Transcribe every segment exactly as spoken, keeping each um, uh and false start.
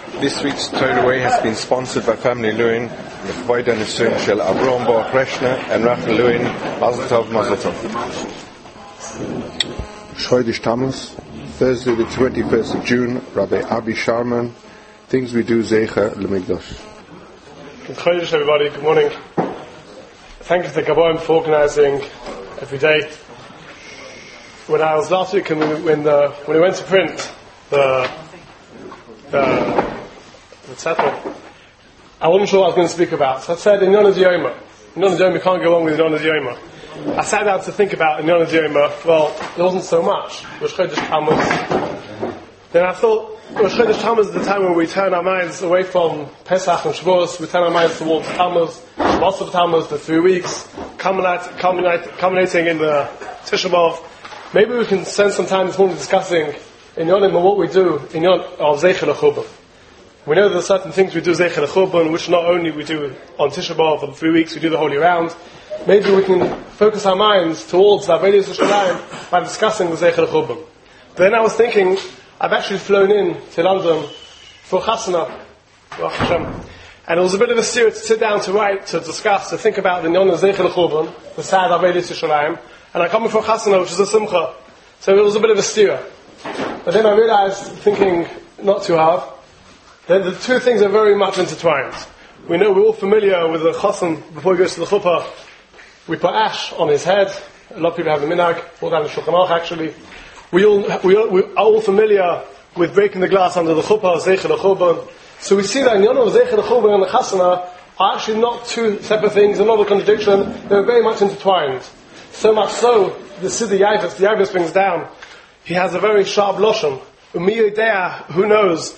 This week's Torah Way has been sponsored by Family Lewin, the Chvoid and Nisun Shel Avrom Baruch Reshna and Rachel Lewin. Mazel Tov, Mazel Tov. Chodesh Tammuz, Thursday the twenty-first of June, Rabbi Abi Sharman. Things we do Zecher L'Mikdash. Good Chodesh, everybody. Good morning. Thank you to the Gaboim for organising every day. When I was last week, when when, the, when we went to print the the the tzedakah, I wasn't sure what I was going to speak about. So I said in Yonah D'Yoma. In Yonah D'Yoma, you can't go wrong with Yonah D'Yoma. I sat down to think about in Yonah D'Yoma. Well, there wasn't so much. Rosh Chodesh Tammuz. Then I thought Rosh Chodesh Tammuz is the time when we turn our minds away from Pesach and Shavuos. We turn our minds towards Tammuz, Shavuos of Tammuz, the three weeks, culminate, culminate, culminating in the Tisha B'Av. Maybe we can spend some time this morning discussing in Yonim and what we do in Yon of Zeicher L'Churban. We know there are certain things we do Zeicher L'Churban, which not only we do on Tisha B'Av for the three weeks, we do the Holy Round. Maybe we can focus our minds towards the Avodas Yisraelim by discussing the Zeicher L'Churban. Then I was thinking, I've actually flown in to London for Chasana, and it was a bit of a series to sit down to write, to discuss, to think about the Yon of Zeicher L'Churban, the sad Avodas Yisraelim. And I come for Chasana, which is a Simcha. So it was a bit of a steer. But then I realized, thinking not too hard, that the two things are very much intertwined. We know we're all familiar with the Chasan, before he goes to the Chuppah, we put ash on his head. A lot of people have the minhag, all down the Shulchan Aruch actually. We all, we, all, we are all familiar with breaking the glass under the Chuppah, Zeicher L'Churban. So we see that in Yonah, Zeicher L'Churban and the Chasana are actually not two separate things, they're not a contradiction, they're very much intertwined. So much so, the Siddur Yavus, the Yavus brings down, he has a very sharp loshon. Umiyodea, who knows?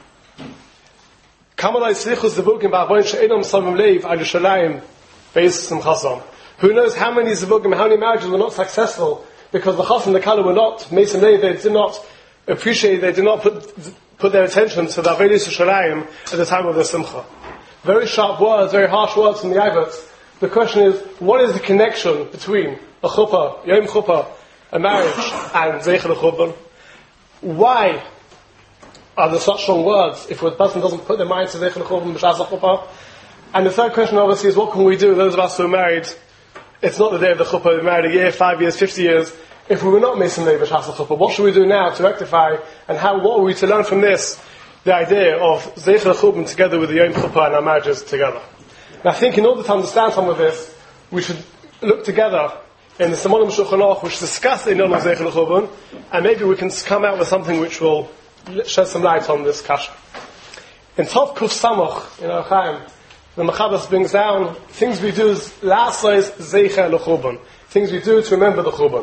Kamalai slichus zevugim ba'avoin she'enam samim leiv al Yerushalayim be'esim chasam. Who knows how many zevugim, how many marriages were not successful because the chasam, the kala were not mason leiv, they did not appreciate, they did not put put their attention to the Avodas Yisraelim at the time of the simcha. Very sharp words, very harsh words from the Yavus. The question is, what is the connection between a chuppah, Yom Chuppah, a marriage, and Zeicher L'Churban? Why are there such strong words if a person doesn't put their mind to Zeicher L'Churban b'shas chuppah? And the third question obviously is, what can we do, those of us who are married? It's not the day of the chuppah, we're married a year, five years, fifty years. If we were not missing the b'shas chuppah, what should we do now to rectify, and how, what are we to learn from this, the idea of Zeicher L'Churban together with the Yom Chuppah and our marriages together? And I think in order to understand some of this, we should look together in the Simonim Shulchan Aruch, which discuss the Yon of Zeicher L'Churban, and maybe we can come out with something which will shed some light on this kasha. In Tov Kuf Samach, in Ar Chaim, the Machabas brings down things we do is La'asais Zeicher L'Churban, things we do to remember the Churban.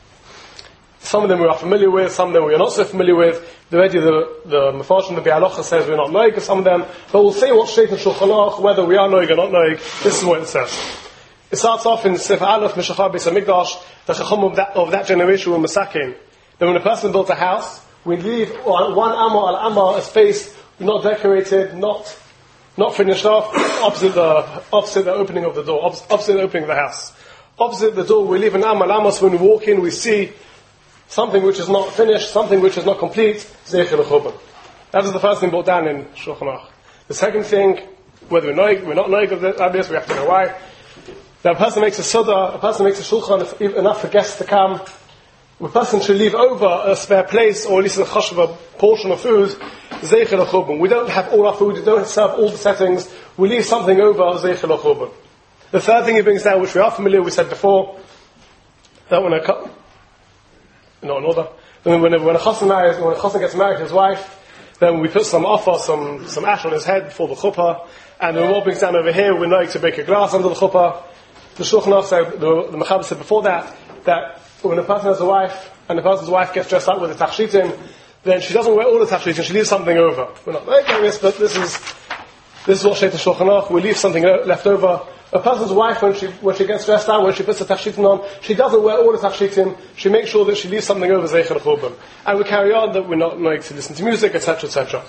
Some of them we are familiar with, some of them we are not so familiar with. Already the the Mefarshim, the Bialocha says we're not noig of some of them, but we'll say what's straight in Shulchan Aruch, whether we are noig or not noig. This is what it says. It starts off in Sefer Aleph, Meshachar Beis HaMikdash, the Chacham of that, of that generation were Masakin. Then when a person built a house, we leave one Amar al Amar, a space not decorated, not not finished off, opposite the opposite the opening of the door, opposite, opposite the opening of the house. Opposite the door, we leave an Amar al Amar, so when we walk in, we see something which is not finished, something which is not complete, Zeicher L'Churban. That is the first thing brought down in Shulchan Aruch. The second thing, whether we're noig, we're not noig of the Abbas, we have to know why. That a person makes a suda, a person makes a shulchan, if enough for guests to come. A person should leave over a spare place, or at least a chashva portion of food, Zeicher L'Churban. We don't have all our food, we don't serve all the settings, we leave something over, Zeicher L'Churban. The third thing he brings down, which we are familiar with, we said before, that when a not in order. Then when a, when a chassan marries, when a chassan gets married to his wife, then we put some offer, some some ash on his head before the chuppah, and then what brings down over here, we're knowing to break a glass under the chuppah. The Shulchan Aruch said, the, the Mechaber said before that, that when a person has a wife, and the person's wife gets dressed up with the tachshitim, then she doesn't wear all the tachshitim, she leaves something over. We're not making this, but this is this is what Sheit Shulchan Aruch, we leave something left over. A person's wife, when she when she gets dressed out, when she puts the tachshitim on, she doesn't wear all the tachshitim. She makes sure that she leaves something over Zeicher L'Churban. And we carry on that we're not knowing to listen to music, et cetera, et cetera.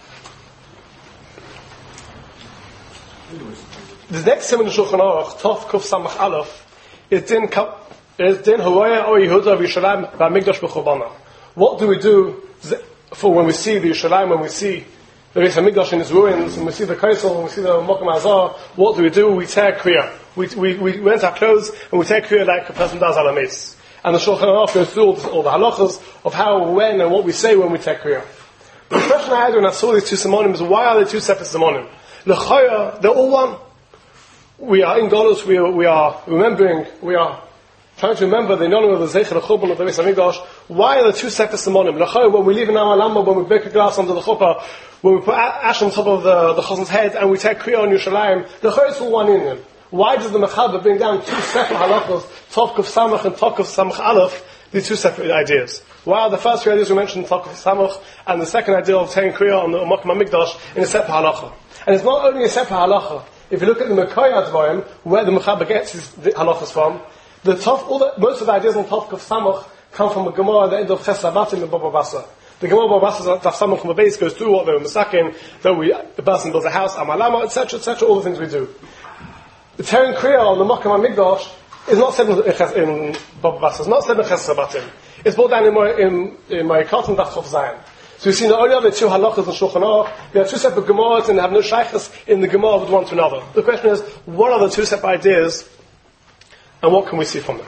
The next siman in Shulchan Aruch, Tov Kuf Samach Aleph, is din is din Haroya or Yehuda v'Yishalayim v'Hamikdash b'Churbanah. What do we do for when we see the Yerushalayim, when we see the Beis HaMikdash in its ruins, and we see the Kaisel, and we see the Mokum Azar. What do we do? We tear Kriya. We, we, we rent our clothes, and we tear Kriya like a person does al Hametz. And the Shulchan Aruch goes through all the, all the halachas of how, when, and what we say when we tear Kriya. The question I had when I saw these two simonim is, why are they two separate simonim? L'chaya, they're all one. We are in Golus, we are, we are remembering, we are trying to remember the Yonim of the Zeicher, the Churban of the Beis HaMikdash. Why are the two separate simonim? L'chaya, when we leave in our lamba, when we break a glass under the chuppah, when we put ash on top of the, the chazan's head, and we take Kriya on Yerushalayim, l'chaya is all one in them. Why does the Mechaber bring down two separate halachos, Tov Kuf Samach and Tov Kuf Samach Aleph, these two separate ideas? Why are the first three ideas we mentioned, Tov Kuf Samach, and the second idea of taking Kriya on the Mokum HaMikdash in a separate halacha? And it's not only a separate halacha. If you look at the Mekoyah Dvarim, where the Mechaber gets his halachas from, the Tov, all the, most of the ideas on Tov Kuf Samach come from the Gemara at the end of Ches Sabatim in Baba Basra. The Gemara Baba Basra, Taf Samach from the base, goes through what they were masakin, that we, the person builds a house, Amalama, et cetera, et cetera, all the things we do. The tearing Kriya on the Mokum HaMikdash is not said in, in Baba Basra, it's not said in Ches Sabatim. It's brought down in my, in, in my Kartan Daf Chof Zayin. So we've seen the only other two halachas in Shulchan Aruch. There are two separate Gemaras and they have no shaykhs in the Gemara with one to another. The question is, what are the two separate ideas and what can we see from them?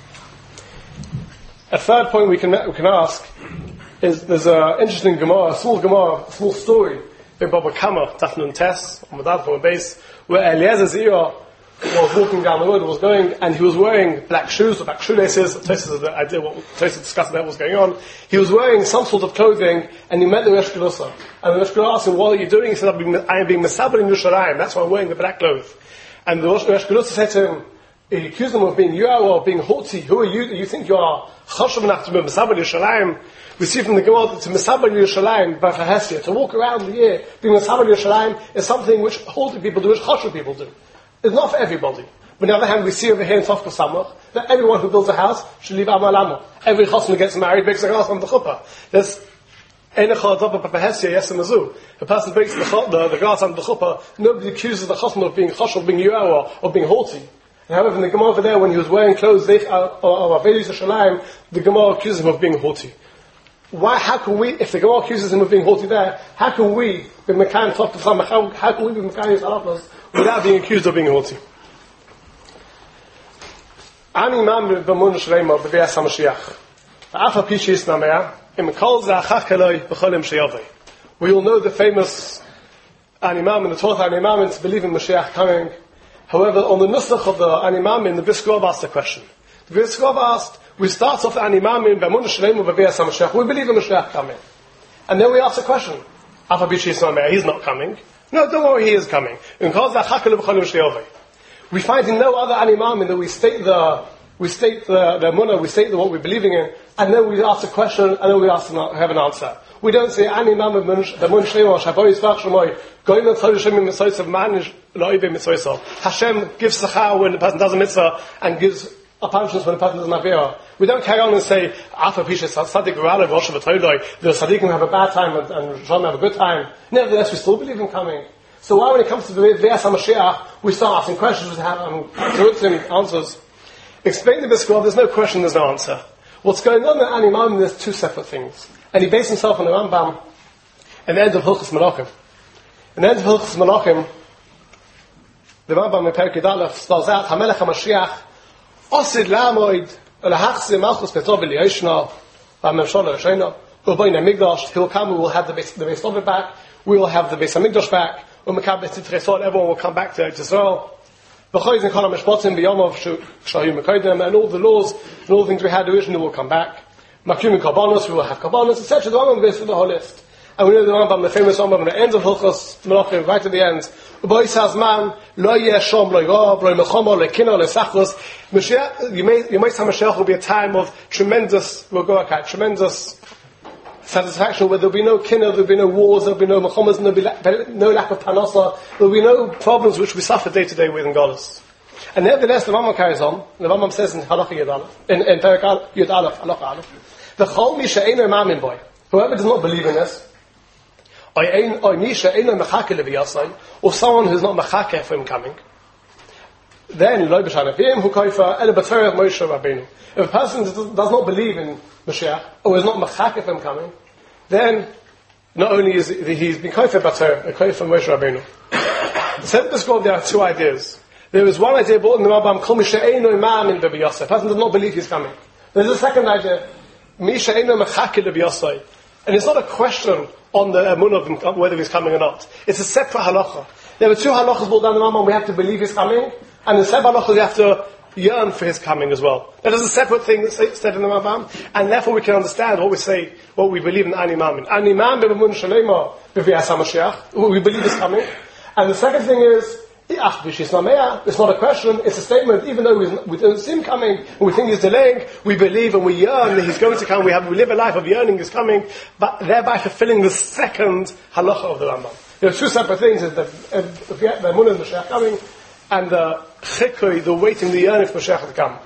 A third point we can we can ask is, there's an interesting Gemara, a small Gemara, a small story in Baba Kama, Daf Nun Tes, on the Daf base, where Eliezer Zira was walking down the road, was going, and he was wearing black shoes, or black shoelaces. Tosis is the idea, what Tosis discussed about what was going on. He was wearing some sort of clothing, and he met the Rosh Gelusa. And the Rosh Gelusa asked him, what are you doing? He said, I am being Mesaber in Yerushalayim, that's why I'm wearing the black clothes. And the Rosh Gelusa said to him, he accused him of being Yuah or being haughty. Who are you? You think you are Chashav enough to be Mesaber in Yerushalayim? We see from the Gemara that to Mesaber in Yerushalayim, by Chahesia, to walk around the year being Mesaber in Yerushalayim is something which haughty people do, which Chashav people do. It's not for everybody. But on the other hand, we see over here in Tov Kuf Samach that everyone who builds a house should leave Amal Amo. Every chassan who gets married breaks a glass on the chuppah. There's Einachal Adapa Papahesia Yesem Azu. A person breaks the, the, the glass under the chuppah, nobody accuses the chassan of being chashav, of being yuah, or of being haughty. And however, in the Gemara over there, when he was wearing clothes of Avei Yisraelim, the Gemara accuses him of being haughty. Why? How can we, if the Gemara accuses him of being haughty there, how can we be Mekayim Tov Kuf Samach? How, how can we be Mekayim Salafas without being accused of being haughty? Ani mam b'mun shleima b'vias HaMashiach. V'afa pi she'isna mea, im kol za'achach keloi b'cholim she'yavei. We all know the famous Ani mam and the Torah Ani mam to believe in Mashiach coming. However, on the nusach of the Ani mam, the Brisker Rov asked a question. The Brisker Rov asked, we start off the Ani mam b'mun shleima b'vias HaMashiach. We believe in Mashiach coming. And then we ask a question. Afa pi she'isna mea, he's not coming. No, don't worry, he is coming. Im kol za'achach keloi b'cholim she'yavei. We find in no other animam that we state the we state the the munah, we state the, what we're believing in, and then we ask a question, and then we ask an, have an answer. We don't say animam the munah shleima shaboy isvach shmoy going on tzadishem mitzvos of man loibe mitzvos. Hashem gives sachar when the person does a mitzvah and gives a punishment when the person does an avera. We don't carry on and say after pishes tzaddik v'alev rosh v'toiloi the tzaddikim have a bad time and, and Shalom have a good time. Nevertheless, we still believe in coming. So why, when it comes to the Ve'as HaMashiach, we start asking questions, we have um, answers? Explain the Brisker Rov, there's no question, there's no answer. What's going on in Ani Mam, there's two separate things. And he based himself on the Rambam in the end of Hilchos Malachim. In the end of Hilchos Malachim, the Rambam in Perek Yud Aleph spells out, HaMelech HaMashiach, Osid La'amoid, Elahachzim Malchus Petov Eliyashna, V'Hamemshola Yashena, U'Boin HaMikdash, he'll come, we will have the Beis Tov back, we will have the Beis HaMikdash back, everyone will come back to Israel. And all the laws and all the things we had originally will come back. We will have Kabbalas, et cetera. The Rambam goes through the whole list. And we know the Rambam, the famous Rambam, at the end of Hilchos Malachim, right at the end. You may, you might say Mashiach will be a time of tremendous Rogoakat, tremendous satisfaction, where there'll be no kinner, there'll be no wars, there'll be no mechomas, there'll be la- no lack of panasa, there'll be no problems which we suffer day to day with in Golos. And nevertheless, the Rambam carries on. The Rambam says in Halacha Yud Aleph, in, in Perek Yud Aleph, Halacha Aleph, the Chol Mi She'eino Mamin Boy, whoever does not believe in this, or Mi She'eino Mechake Leviyasai, or someone who's not Mechake for him coming, then Lo B'Shanavim Hu Koifa Ele B'Torah Moshe Rabbeinu. If a person does not believe in Mashiach, or is not Mechake for him coming, then not only is he, he's been kofer bater, a kofer Moshe Rabbeinu. The Sefer described there are two ideas. There is one idea brought in the Rambam, Kol Misha Eino Ma'amin B'Bi Yosef. A person does not believe he's coming. There's a second idea, Misha Eino Mechake B'Bi Yosef. And it's not a question on the emunah of him, whether he's coming or not. It's a separate halacha. There are two halachas brought down in the Rambam. We have to believe he's coming, and in separate halachas we have to yearn for his coming as well. That is a separate thing that's said in the Rambam, and therefore we can understand what we say, what we believe in Ani Mamin. Ani Mamin b'emun shalema b'vias HaMashiach. We believe he's coming. And the second thing is, it's not a question, it's a statement. Even though we don't see him coming, and we think he's delaying, we believe and we yearn that he's going to come. We have we live a life of yearning he's coming, but thereby fulfilling the second halacha of the Rambam. There are two separate things: the the emunah and the Mashiach coming, and the chikui, the waiting, the yearning for Mashiach to come.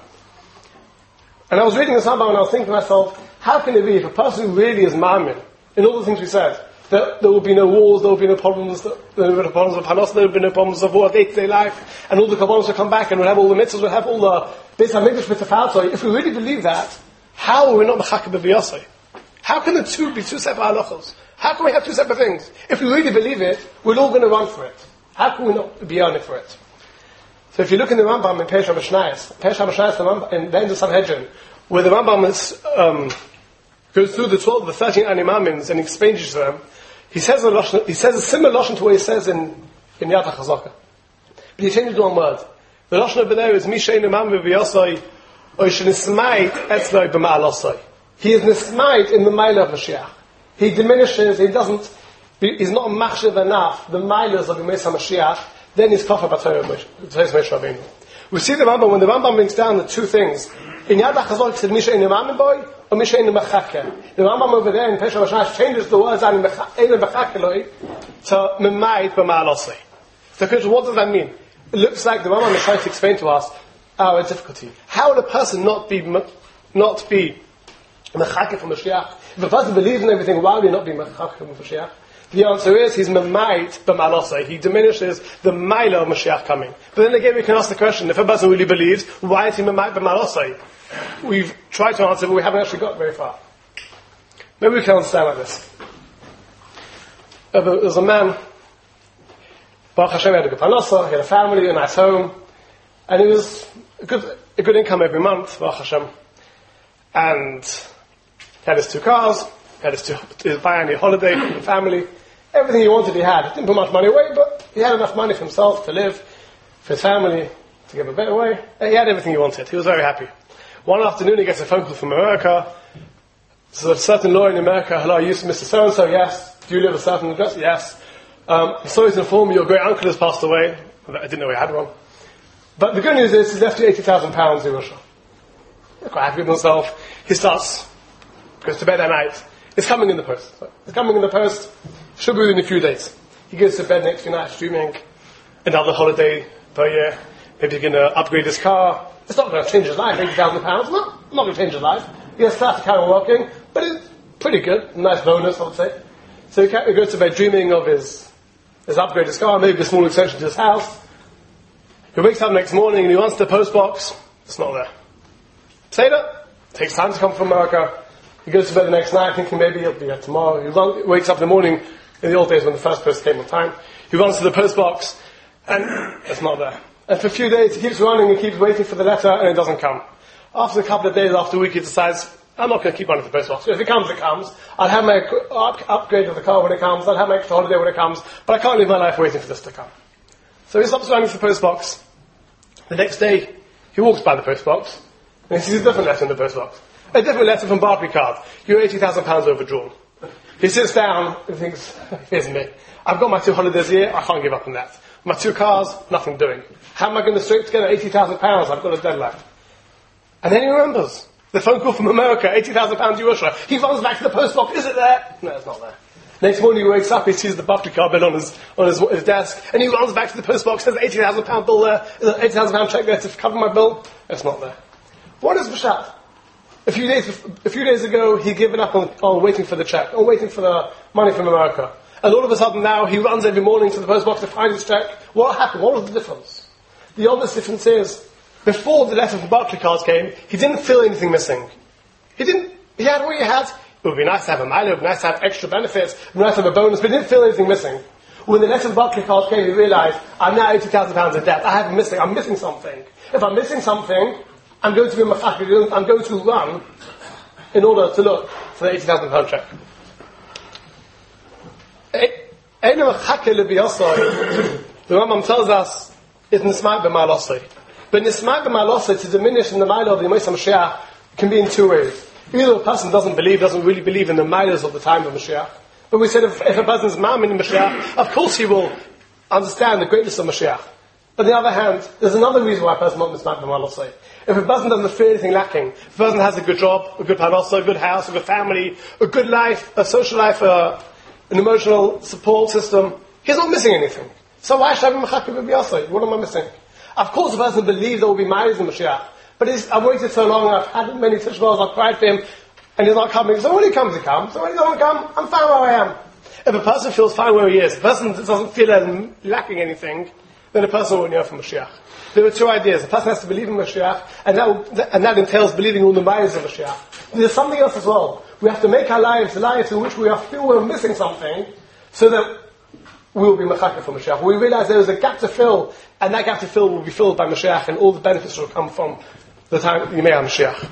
And I was reading this Rambam and I was thinking to myself, how can it be if a person really is ma'amin in all the things we said? That there will be no wars, there will be no problems, there will be no problems of Hanos, there will be no problems of war, day-to-day life, and all the Kabbalah will come back, and we'll have all the mitzvahs, we'll have all the Beis HaMikdash mitzvah. If we really believe that, how are we not Mechake B'Bi Yosef? How can the two be two separate halachos? How can we have two separate things? If we really believe it, we're all going to run for it. How can we not be yearning for it? So if you look in the Rambam in Perush HaMishnayos, Perush HaMishnayos in the end of Sanhedrin, where the Rambam is, um, goes through the twelve, the thirteen Ani Mamins and explains to them, He says a lashon, he says a similar lashon to what he says in in Yad HaChazaka. But he changed one word. The lashon over there is Mishein Imam V'Yosai Oishenismait Etzloi B'Ma'alosai. He is nismait in the Mailah of Mashiach. He diminishes. He doesn't. He's not machshav enough. The Mailahs of the Mesa Mashiach. Then he's kafar b'Torah Moshe Rabbeinu. We see the Rambam when the Rambam brings down the two things. In Yad HaChazaka, he said Mishein Imam Boy. Or Mishein Mechake. The Rambam over there in Perush HaMishnayos changes the words Ein Mechakeloi to Memait B'Ma'alosei. So, what does that mean? It looks like the Rambam is trying to explain to us our difficulty. How would a person not be not be Mechake from Mashiach? If a person believes in everything, why would he not be Mechake from Mashiach? The answer is he's Memait B'Ma'alosei. He diminishes the Mailah of Mashiach coming. But then again, we can ask the question: if a person really believes, why is he Memait B'Ma'alosei? We've tried to answer, but we haven't actually got very far. Maybe we can understand like this. There was a man, Baruch Hashem, he had a good parnasa, he had a family, a nice home, and he was a good, a good income every month, Baruch Hashem. And he had his two cars, he had his two, his biannual holiday for the family, everything he wanted he had. He didn't put much money away, but he had enough money for himself to live, for his family, to give a better way. And he had everything he wanted. He was very happy. One afternoon he gets a phone call from America. So a certain lawyer in America, hello, are you Mister So-and-so? Yes. Do you live at a certain address? Yes. Um, I'm sorry to inform you, your great uncle has passed away. I didn't know he had one. But the good news is he's left you eighty thousand pounds in Russia. He's quite happy with himself. He starts, goes to bed that night. It's coming in the post. It's coming in the post. Should be within a few days. He goes to bed next few nights dreaming another holiday per year. Maybe he's going to upgrade his car. It's not going to change his life, eighty thousand pounds. No, not going to change his life. He has to carry on working, but it's pretty good. Nice bonus, I would say. So he goes to bed dreaming of his, his upgraded car, maybe a small extension to his house. He wakes up next morning and he wants the post box. It's not there. Seder, takes time to come from America. He goes to bed the next night thinking maybe he'll be there tomorrow. He run, wakes up in the morning, in the old days when the first post came on time. He runs to the post box and it's not there. And for a few days he keeps running, he keeps waiting for the letter, and it doesn't come. After a couple of days, after a week, he decides, I'm not going to keep running for the post box. If it comes, it comes. I'll have my up- upgrade of the car when it comes. I'll have my extra holiday when it comes. But I can't live my life waiting for this to come. So he stops running for the post box. The next day, he walks by the post box, and he sees a different letter in the post box. A different letter from Barclaycard. You're eighty thousand pounds overdrawn. He sits down and thinks, here's me. I've got my two holidays a year, I can't give up on that. My two cars, nothing doing. How am I going to scrape together eighty thousand pounds? I've got a deadline. And then he remembers. The phone call from America, eighty thousand pounds Russia. He runs back to the post box. Is it there? No, it's not there. Next morning he wakes up, he sees the Barclaycard bill on his, on his, his desk, and he runs back to the post box, says eighty thousand pound bill there, eighty thousand pound check there to cover my bill. It's not there. What is B'Shat? A few days, a few days ago, he'd given up on, on waiting for the check, on waiting for the money from America. And all of a sudden now, he runs every morning to the post box to find his check. What happened? What was the difference? The obvious difference is, before the letter from Barclaycard came, he didn't feel anything missing. He didn't, he had what he had, It would be nice to have a mile, it would be nice to have extra benefits, it would be nice to have a bonus, but he didn't feel anything missing. When the letter of Barclay card came, he realized, I'm now eighty thousand pounds in debt. I have missing, I'm missing something. If I'm missing something, I'm going to be machak, I'm going to run in order to look for the eighty thousand pound check. The Rambam tells us, it's nismak b'malosei. But nismak b'malosei, to diminish in the mile of the Yemei Mashiach, can be in two ways. Either a person doesn't believe, doesn't really believe in the miles of the time of Mashiach. But we said if, if a person is ma'amin in Mashiach, of course he will understand the greatness of Mashiach. But on the other hand, there's another reason why a person won't nismak b'malosei. If a person doesn't feel anything lacking, if a person has a good job, a good parnasa, a good house, a good family, a good life, a social life, a, an emotional support system, he's not missing anything. So why should I be machak b'biyasai? What am I missing? Of course, the person believes there will be miles in Mashiach. But he's, I've waited so long, I've had many tishbals, I've cried for him, and he's not coming. So when he comes, he comes. So when he doesn't come, I'm fine where I am. If a person feels fine where he is, if a person doesn't feel as lacking anything, then a person won't know from Mashiach. There are two ideas. A person has to believe in Mashiach, and that, will, and that entails believing all the miles of Mashiach. There's something else as well. We have to make our lives lives in which we are feel we're missing something, so that we will be machaka for Mashiach. We realize there is a gap to fill, and that gap to fill will be filled by Mashiach, and all the benefits will come from the time you may have Mashiach.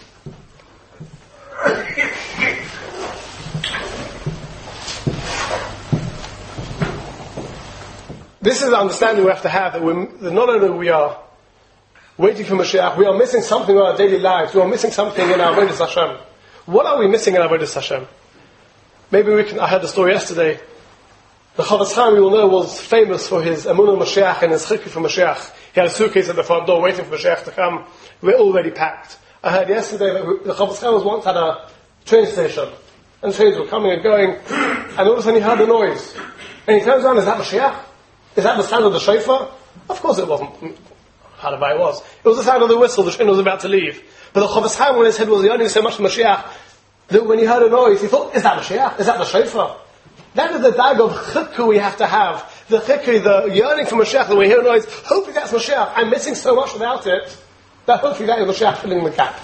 This is the understanding we have to have, that, we're, that not only we are waiting for Mashiach, we are missing something in our daily lives, we are missing something in our Avodas Hashem. What are we missing in our Avodas Hashem? Maybe we can, I heard the story yesterday. The Chofetz Chaim, we all know, was famous for his Emunah Mashiach and his Chikri for Mashiach. He had a suitcase at the front door waiting for Mashiach to come. We're already packed. I heard yesterday that the Chofetz Chaim was once at a train station, and trains were coming and going, and all of a sudden he heard a noise. And he turns around, is that Mashiach? Is that the sound of the shofar? Of course it wasn't. How it was. It was the sound of the whistle, the train was about to leave. But the Chofetz Chaim, when his head was yearning so much for Mashiach, that when he heard a noise, he thought, is that Mashiach? Is that the shofar? That is the dag of chikku we have to have. The chikku, the yearning for Mashiach, that we hear a noise, hopefully that's Mashiach. I'm missing so much without it, that hopefully that is Mashiach filling the gap.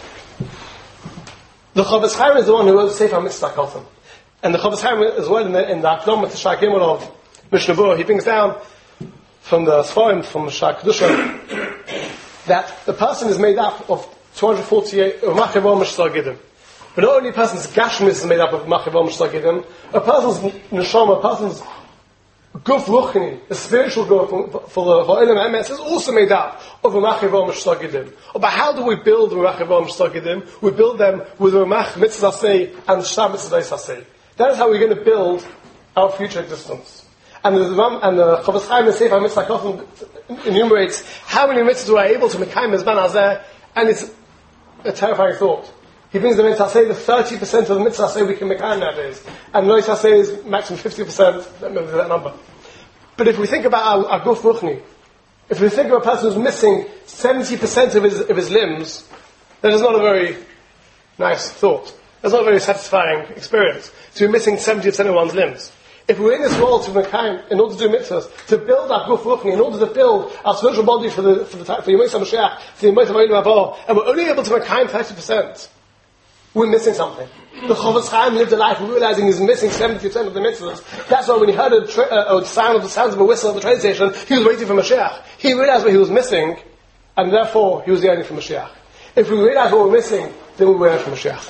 The Chofetz Chaim is the one who wrote Sefer Mitzvah Kotam. And the Chofetz Chaim as well in the, in the Akdama to Shai Gimel of Mishnah Berurah, he brings down from the Sforim, from Shai Kedusha, that the person is made up of two hundred forty-eight, of Machav Mishtar Gidim. But not only a person's gashmis is made up of Machav Mishtagidim, a person's neshama, a person's guf ruchni, the spiritual guf for the Ha'olam Emes is also made up of a Machav Mishtagidim. But how do we build a Machav Mishtagidim? We build them with a Mach Mitzvah Saseh and Sham Mitzvah Saseh. That is how we're going to build our future existence. And the Ram and the Chofetz Chaim and Sefer Mitzvah Kotam enumerates how many mitzvahs we are able to make Mezban Hazeh, and it's a terrifying thought. He brings the mitzvah say the thirty percent of the mitzvah say we can make nowadays, and lo say is maximum fifty percent. Don't remember that number. But if we think about our, our guf ruchni, if we think of a person who's missing seventy percent of his of his limbs, that is not a very nice thought. That's not a very satisfying experience to be missing seventy percent of one's limbs. If we're in this world to make in order to do mitzvahs, to build our guf ruchni, in order to build our spiritual body for the for the for Yemei Mashiach, for the Yemei Ha'olam, and we're only able to make thirty percent. We're missing something. The Chofetz Chaim lived a life realizing he's missing seventy percent of the mitzvahs. That's why when he heard a, tra- uh, a sound of the sounds of a whistle at the train station, he was waiting for Mashiach. He realized what he was missing, and therefore he was yearning for Mashiach. If we realize what we're missing, then we're yearning for Mashiach.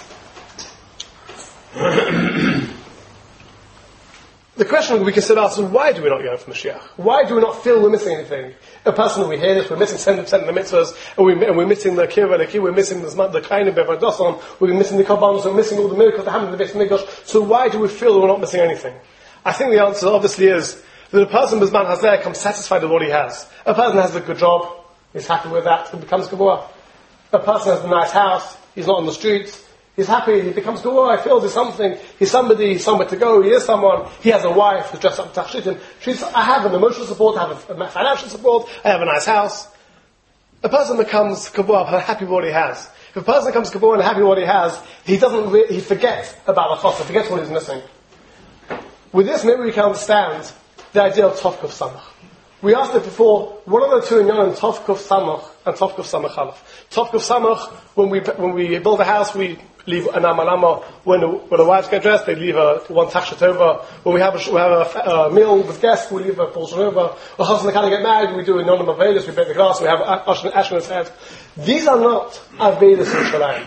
The question we can still ask is, why do we not yearn for Mashiach? Why do we not feel we're missing anything? A person when we hear this, we're missing seventy percent of the mitzvahs, and, we, and we're missing the Kirva Leki, we're missing the Kain and Bevadoson, we're missing the Kabbalah, we're missing all the miracles that happen in the Beis Mikdash. So why do we feel we're not missing anything? I think the answer obviously is that a person Bizman Hazeh comes satisfied with what he has. A person has a good job, he's happy with that, he becomes Gevurah. A person has a nice house, he's not on the streets, he's happy, he becomes Gevurah, he feels he's something, he's somebody, he's somewhere to go, he is someone, he has a wife who's dressed up in Tachshitim. She's, I have an emotional support, I have a, a financial support, I have a nice house. A person becomes Gevurah, happy with what he has. If a person becomes Gevurah and happy with what he has, he doesn't, re- he forgets about the chosr, forgets what he's missing. With this, maybe we can understand the idea of Tovkuf Samach. We asked it before, what are the two in Yonim, Tovkuf Samach and Tovkuf Samach Aleph? Tovkuf Samach, when we, when we build a house, we leave an amalama. When the, when the wives get dressed, they leave a one tachshet over. When we have a, we have a, a meal with guests, we leave a portion over. When husband and get married, we do a non avelis, we break the glass, we have ash on his head. These are not avelis in Shalayim.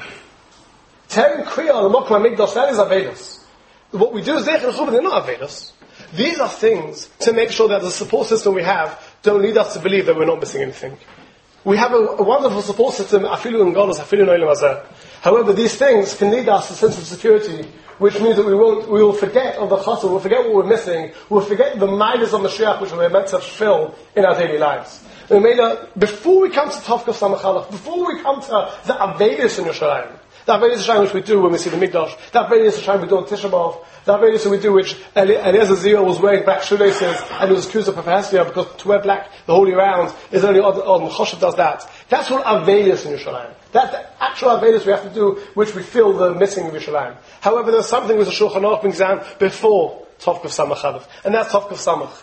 Tearing kriya on the Mokum HaMikdash, that is avelis. What we do is they're not avelis. These are things to make sure that the support system we have don't lead us to believe that we're not missing anything. We have a, a wonderful support system, afilu in Golos, afilu in Olam Hazeh. However, these things can lead us to a sense of security, which means that we won't, we will forget of the chassid, we'll forget what we're missing, we'll forget the midas of Mashiach which we're meant to fulfill in our daily lives. We made a, before we come to Tovkaf Samachalach, before we come to the Avedis in Yerushalayim, the Avedis Yerushalayim which we do when we see the Mikdash, the Avedis Yerushalayim we do on Tisha B'Av, the Avedis that we do which Eliezer Zio was wearing black shoelaces and he was accused of Prophesia because to wear black the whole year round is only odd, odd Choshev does that. That's all Avedis in Yerushalayim. That's the actual Avedis we have to do which we feel the missing of Yerushalayim. However, there's something which the Shulchan Aruch brings down before Tovkaf Samach Aleph, and that's Tovkaf Samach.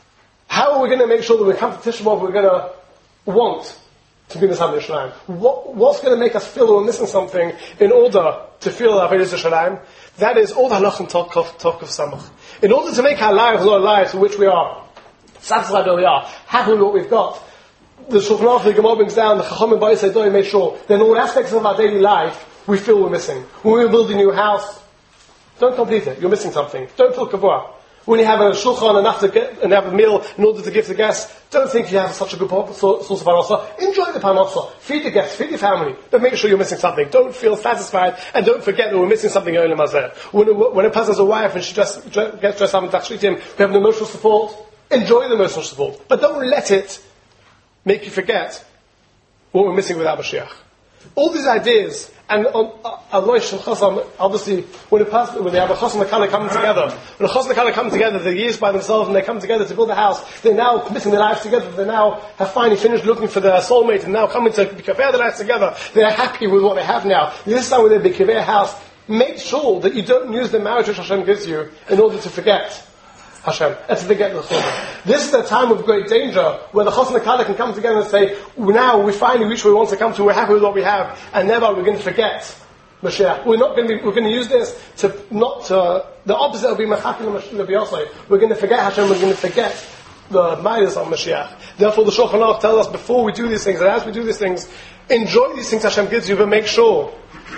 How are we going to make sure that when we come to Tisha B'Av we're going to want to be in the Samach Yerushalayim? What, what's going to make us feel that we're missing something in order to feel Avedis Yerushalayim? That is all the halach and talk of samach. In order to make our lives our lives in which we are satisfied where we are, happy with what we've got, the Shulchan Aruch, the Gemara brings down, the Chacham and Bayis Eidoim make sure that in all aspects of our daily life we feel we're missing. When we build a new house, don't complete it. You're missing something. Don't feel kavua. When you have a shulchan and have to get and have a meal in order to give the guests, don't think you have such a good source of parnasa. Enjoy the parnasa. Feed the guests, feed your family, but make sure you're missing something. Don't feel satisfied and don't forget that we're missing something in Olam Hazeh. When a, when a person has a wife and she dress, dress, gets dressed up in tachshitim, we have an emotional support. Enjoy the emotional support, but don't let it make you forget what we're missing without Mashiach. All these ideas, and on Alosh and Chasam, obviously, when, a person, when they have a Chasam and a Kala coming together, when a Chasam and a Kala come together, they're years by themselves and they come together to build a house, they're now committing their lives together, they now have finally finished looking for their soulmate and now coming to compare their lives together, they're happy with what they have now. This time when they become a house, make sure that you don't use the marriage which Hashem gives you in order to forget Hashem, and to forget the Chasam. This is the time of great danger where the Chasam and the Kala can come together and say, now we finally reach where we want to come to, we're happy with what we have, and never we're going to forget Mashiach. We're not going to be, we're going to use this to not to, the opposite will be Machakim L'Biyosai. We're going to forget Hashem, we're going to forget the Midas of Mashiach. Therefore the Shulchan Aruch tells us before we do these things, and as we do these things, enjoy these things Hashem gives you, but make sure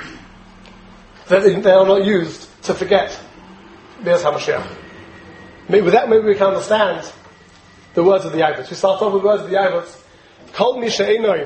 that they are not used to forget Be'ez HaMashiach. Maybe with that, maybe we can understand the words of the Yavos. We start off with the words of the Yavos. Kol mi she'enoi.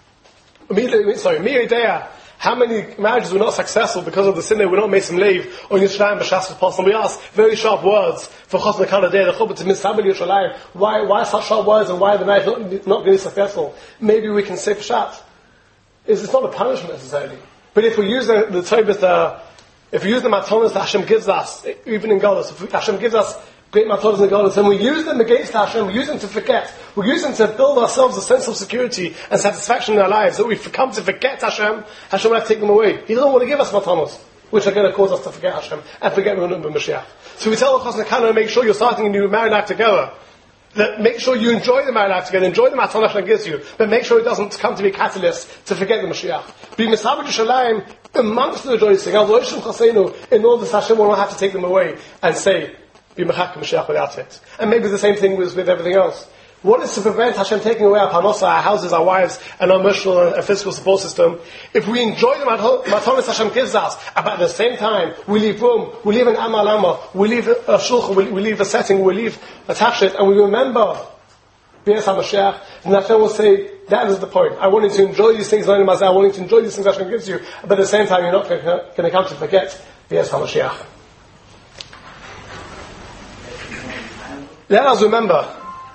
Sorry, mi idea. How many marriages were not successful because of the sin they were not made some leiv or Yisrael b'shas v'pos? We ask very sharp words for Chos Nekana Day, the Chubba to mistabel Yerushalayim. Why, why such sharp words and why the marriage not, not going to be successful? Maybe we can say pshat. It's, it's not a punishment necessarily. But if we use the, the Torah, the, if we use the matanos that Hashem gives us, even in Golos, if Hashem gives us great matanos in Golos, and we use them against Hashem, we use them to forget, we use them to build ourselves a sense of security and satisfaction in our lives, that we've come to forget Hashem, Hashem will have to take them away. He doesn't want to give us matanos, which are going to cause us to forget Hashem, and forget Mashiach. So we tell the Chasna Kana, make sure you're starting a new married life together, that make sure you enjoy the married life together, enjoy the matanos Hashem gives you, but make sure it doesn't come to be a catalyst to forget the Mashiach. Be Misabed Yerushalayim amongst the rejoicing, in order that Hashem will not have to take them away and say, be Mechak Mashiach without it. And maybe the same thing with, with everything else. What is to prevent Hashem taking away our parnosa, our houses, our wives, and our emotional and physical support system? If we enjoy the matanos Hashem gives us, but at the same time we leave room, we leave an amal lama, we leave a shulchan, we, we leave a setting, we leave a tachshit, and we remember Be'ez HaMashiach, and Hashem will say, that is the point. I want you to enjoy these things, I want you to enjoy these things Hashem gives you, but at the same time you're not going to come to forget Be'ez HaMashiach. Let us remember,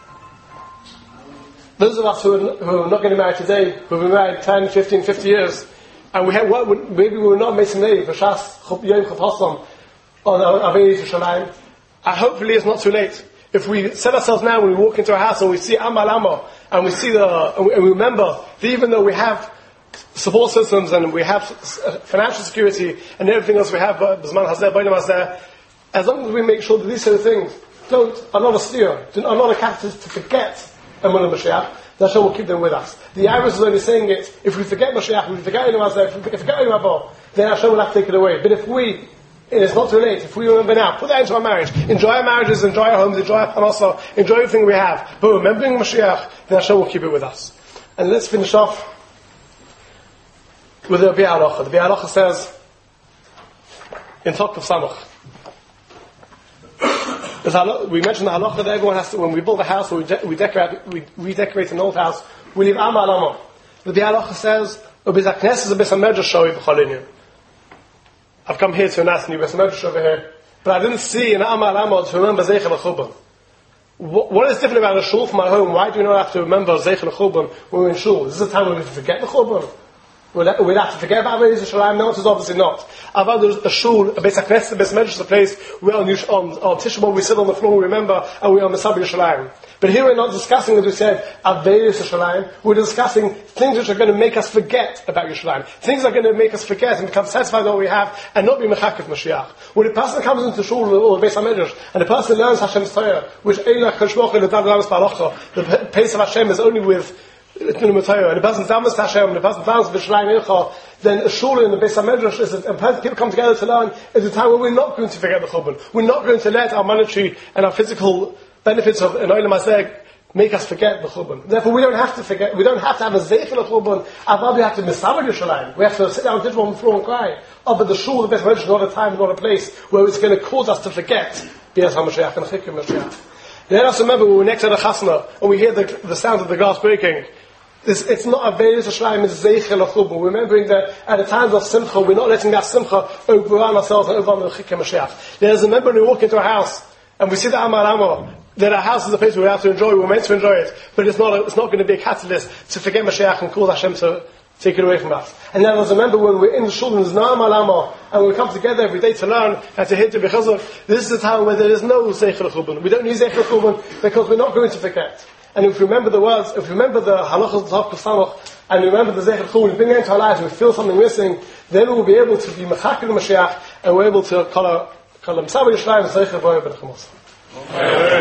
those of us who are, who are not getting married today, who have been married ten, fifteen, fifty years, and we have, what, maybe we were not making lei, v'shas yom chav hasam, on Avei Yerushalayim, uh, hopefully it's not too late. If we set ourselves now when we walk into a house and we see Amal Amma, and we see the, and we, and we remember that even though we have support systems and we have financial security and everything else we have, B'zman Hazeh, B'olam Hazeh, as long as we make sure that these sort of things don't, are not a steer, are not a catalyst to forget Emunah Mashiach, that Hashem will keep them with us. The Yavos is only saying it, if we forget Mashiach, if we forget Emunah Mashiach, if we forget Emunah Mashiach, then Hashem will have to take it away. But if we, and it's not too late, if we remember now, put that into our marriage, enjoy our marriages, enjoy our homes, enjoy our parnasa, enjoy everything we have, but remembering Mashiach, then Hashem will keep it with us. And let's finish off with the Bi'ah Halacha. The Bi'ah Halacha says, in Tok of Samach, we mentioned the halacha that everyone has to, when we build a house or we, de- we decorate, we redecorate an old house, we leave Amma Alama. The halacha says, I've come here to announce new Beis HaMedrash over here, but I didn't see an Amma Alama to remember Zeichel HaChurban. What is different about a shul from our home? Why do we not have to remember Zeichel HaChurban when we're in shul? Is this a time when we forget the Churban? We'd have to forget about Beis Yisraelim? No, it is obviously not. About there's a shul, a Beis HaKnesset, a Beis HaMedrash, a place where on, on, on Tisha B'Av we sit on the floor, we remember, and we are Mesaber Yisraelim. But here we're not discussing, as we said, Averis Yisraelim. We're discussing things which are going to make us forget about Yisraelim. Things that are going to make us forget and become satisfied with what we have, and not be Mechakef Mashiach. When a person comes into shul or Beis HaMedrash, and a person learns Hashem's Torah, which Eilach Kashmoch and the the pace of Hashem is only with and the person damas Hashem, and the person damas B'Shleim Ilcha, then a shul in the Beis HaMedrash is a, and people come together to learn, is a time where we're not going to forget the Churban. We're not going to let our monetary and our physical benefits of an Olam Hazeh make us forget the Churban. Therefore, we don't have to forget, we don't have to have a Zeichel of Churban, but we have to misaber Yerushalayim. We have to sit down and on the floor and cry. Oh, but the shul, the Beis HaMedrash is not a time, not a place where it's going to cause us to forget B'ez HaMashiach and Chikim Mashiach. Let us remember when we're next to the Chasna and we hear the, the sound of the glass breaking. This, it's not a Beis Yisraelim, it's Zeichel of Churban. Remembering that at the times of Simcha, we're not letting that Simcha overrun ourselves and overrun the Chikim Mashiach. There's a member when we walk into a house and we see the Amar Amar, that our house is a place where we have to enjoy, we're meant to enjoy it, but it's not, a, it's not going to be a catalyst to forget Mashiach and call Hashem to take it away from us. And then there's a member when we're in the shul and there's no Amar Amar, and we come together every day to learn and to hit the Bechazor, this is a time where there is no Zeichel of Churban. We don't need Zeichel of Churban because we're not going to forget. And if we remember the words, if we remember the halachas of the Samach, and we remember the Zeichel Churban, we bring it into our lives and we feel something missing, then we will be able to be Mechakil Mashiach, and we're able to call our, call them Mesaber Yisraelim and Zeichel V'Oyer B'Nechamos.